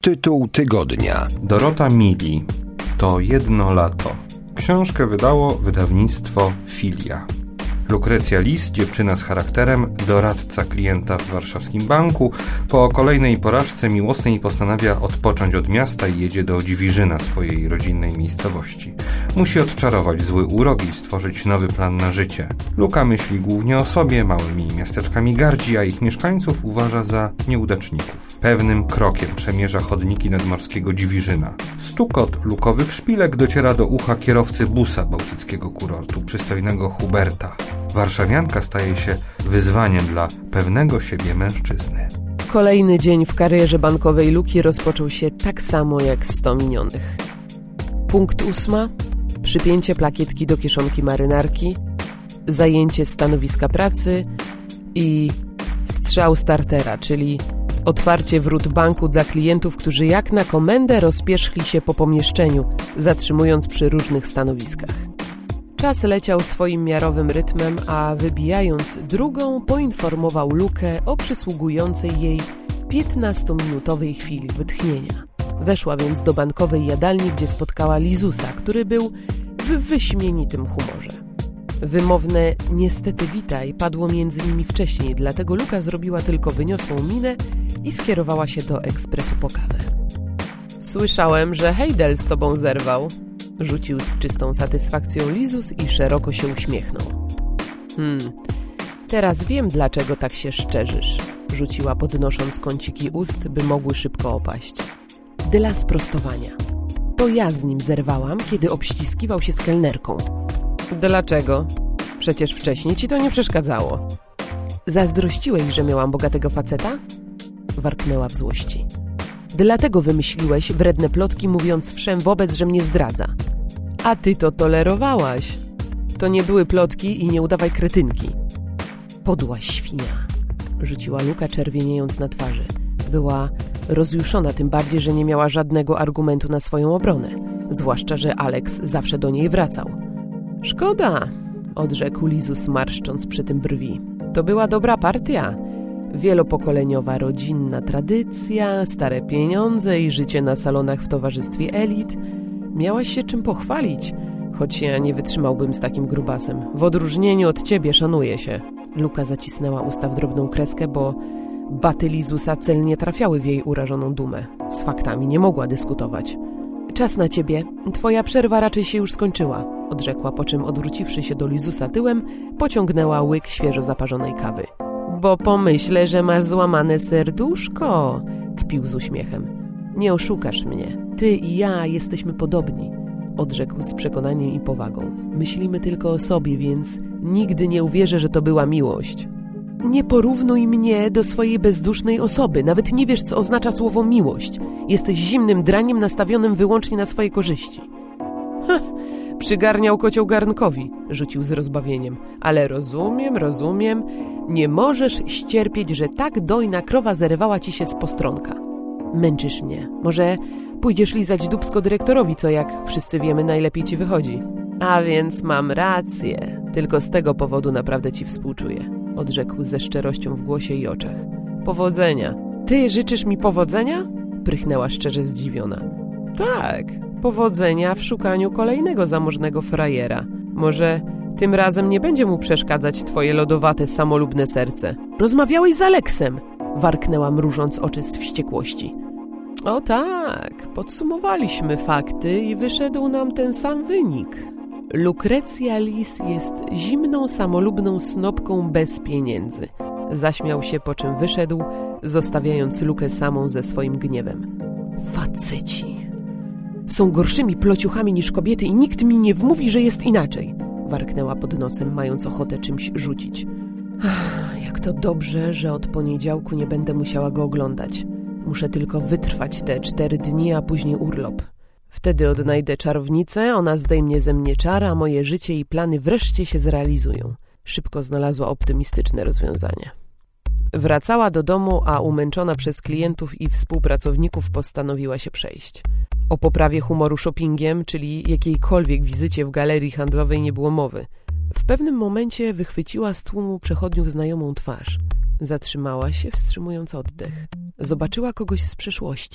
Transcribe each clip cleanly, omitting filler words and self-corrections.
Tytuł tygodnia. Dorota Mili. To jedno lato. Książkę wydało wydawnictwo Filia. Lukrecja Lis, dziewczyna z charakterem, doradca klienta w warszawskim banku, po kolejnej porażce miłosnej postanawia odpocząć od miasta i jedzie do Dziwiżyna, swojej rodzinnej miejscowości. Musi odczarować zły urok i stworzyć nowy plan na życie. Luka myśli głównie o sobie, małymi miasteczkami gardzi, a ich mieszkańców uważa za nieudaczników. Pewnym krokiem przemierza chodniki nadmorskiego Dziwiżyna. Stukot lukowych szpilek dociera do ucha kierowcy busa bałtyckiego kurortu, przystojnego Huberta. Warszawianka staje się wyzwaniem dla pewnego siebie mężczyzny. Kolejny dzień w karierze bankowej Luki rozpoczął się tak samo jak 100 minionych. Punkt 8. Przypięcie plakietki do kieszonki marynarki, zajęcie stanowiska pracy i strzał startera, czyli otwarcie wrót banku dla klientów, którzy jak na komendę rozpierzchli się po pomieszczeniu, zatrzymując przy różnych stanowiskach. Czas leciał swoim miarowym rytmem, a wybijając drugą poinformował Lukę o przysługującej jej 15-minutowej chwili wytchnienia. Weszła więc do bankowej jadalni, gdzie spotkała Lizusa, który był w wyśmienitym humorze. Wymowne niestety witaj padło między nimi wcześniej, dlatego Luka zrobiła tylko wyniosłą minę i skierowała się do ekspresu po kawę. Słyszałem, że Heidel z tobą zerwał. Rzucił z czystą satysfakcją Lizus i szeroko się uśmiechnął. Teraz wiem, dlaczego tak się szczerzysz, rzuciła podnosząc kąciki ust, by mogły szybko opaść. Dla sprostowania. To ja z nim zerwałam, kiedy obściskiwał się z kelnerką. Dlaczego? Przecież wcześniej ci to nie przeszkadzało. Zazdrościłeś, że miałam bogatego faceta? Warknęła w złości. Dlatego wymyśliłeś wredne plotki, mówiąc wszem wobec, że mnie zdradza. A ty to tolerowałaś. To nie były plotki i nie udawaj kretynki. Podła świnia, rzuciła Luka, czerwieniejąc na twarzy. Była rozjuszona, tym bardziej, że nie miała żadnego argumentu na swoją obronę. Zwłaszcza, że Alex zawsze do niej wracał. Szkoda, odrzekł Lizus, marszcząc przy tym brwi. To była dobra partia. Wielopokoleniowa rodzinna tradycja, stare pieniądze i życie na salonach w towarzystwie elit. Miałaś się czym pochwalić, choć ja nie wytrzymałbym z takim grubasem. W odróżnieniu od ciebie szanuję się. Luka zacisnęła usta w drobną kreskę, bo baty Lizusa celnie trafiały w jej urażoną dumę. Z faktami nie mogła dyskutować. Czas na ciebie. Twoja przerwa raczej się już skończyła, odrzekła, po czym odwróciwszy się do Lizusa tyłem, pociągnęła łyk świeżo zaparzonej kawy. Bo pomyślę, że masz złamane serduszko, kpił z uśmiechem. Nie oszukasz mnie. Ty i ja jesteśmy podobni, odrzekł z przekonaniem i powagą. Myślimy tylko o sobie, więc nigdy nie uwierzę, że to była miłość. Nie porównuj mnie do swojej bezdusznej osoby. Nawet nie wiesz, co oznacza słowo miłość. Jesteś zimnym draniem nastawionym wyłącznie na swoje korzyści. Przygarniał kocioł garnkowi, rzucił z rozbawieniem. Ale rozumiem. Nie możesz ścierpieć, że tak dojna krowa zerwała ci się z postronka. Męczysz mnie. Może pójdziesz lizać dupsko dyrektorowi, co jak wszyscy wiemy najlepiej ci wychodzi. A więc mam rację. Tylko z tego powodu naprawdę ci współczuję, odrzekł ze szczerością w głosie i oczach. Powodzenia. Ty życzysz mi powodzenia? Prychnęła szczerze zdziwiona. Tak, powodzenia w szukaniu kolejnego zamożnego frajera. Może tym razem nie będzie mu przeszkadzać twoje lodowate, samolubne serce. Rozmawiałeś z Aleksem, warknęła, mrużąc oczy z wściekłości. O tak, podsumowaliśmy fakty i wyszedł nam ten sam wynik. Lukrecja Lis jest zimną, samolubną snopką bez pieniędzy. Zaśmiał się, po czym wyszedł, zostawiając Lukę samą ze swoim gniewem. Faceci są gorszymi plociuchami niż kobiety i nikt mi nie wmówi, że jest inaczej, warknęła pod nosem, mając ochotę czymś rzucić. Jak to dobrze, że od poniedziałku nie będę musiała go oglądać. Muszę tylko wytrwać te 4 dni, a później urlop. Wtedy odnajdę czarownicę, ona zdejmie ze mnie czar, a moje życie i plany wreszcie się zrealizują. Szybko znalazła optymistyczne rozwiązanie. Wracała do domu, a umęczona przez klientów i współpracowników postanowiła się przejść. O poprawie humoru shoppingiem, czyli jakiejkolwiek wizycie w galerii handlowej, nie było mowy. W pewnym momencie wychwyciła z tłumu przechodniów znajomą twarz. Zatrzymała się, wstrzymując oddech. Zobaczyła kogoś z przeszłości.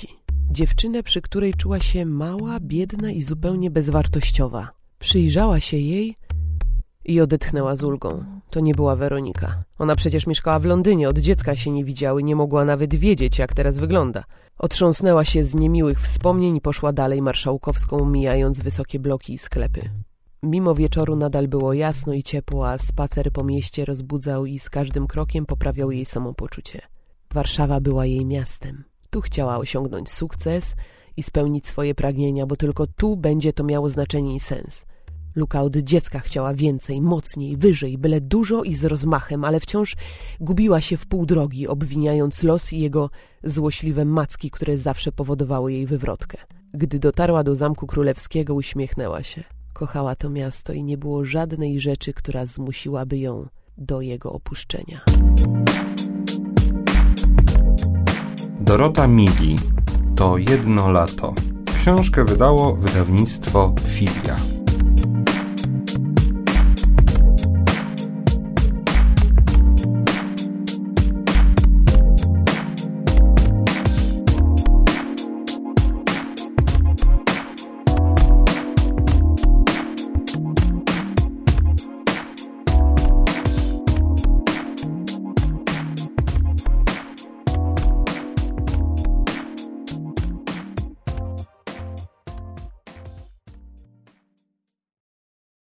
Dziewczynę, przy której czuła się mała, biedna i zupełnie bezwartościowa. Przyjrzała się jej i odetchnęła z ulgą. To nie była Weronika. Ona przecież mieszkała w Londynie, od dziecka się nie widziały, nie mogła nawet wiedzieć, jak teraz wygląda. Otrząsnęła się z niemiłych wspomnień i poszła dalej Marszałkowską, mijając wysokie bloki i sklepy. Mimo wieczoru nadal było jasno i ciepło, a spacer po mieście rozbudzał i z każdym krokiem poprawiał jej samopoczucie. Warszawa była jej miastem. Tu chciała osiągnąć sukces i spełnić swoje pragnienia, bo tylko tu będzie to miało znaczenie i sens. Luka od dziecka chciała więcej, mocniej, wyżej, byle dużo i z rozmachem, ale wciąż gubiła się w pół drogi, obwiniając los i jego złośliwe macki, które zawsze powodowały jej wywrotkę. Gdy dotarła do Zamku Królewskiego, uśmiechnęła się. Kochała to miasto i nie było żadnej rzeczy, która zmusiłaby ją do jego opuszczenia. Dorota Mili. To jedno lato. Książkę wydało wydawnictwo Filia.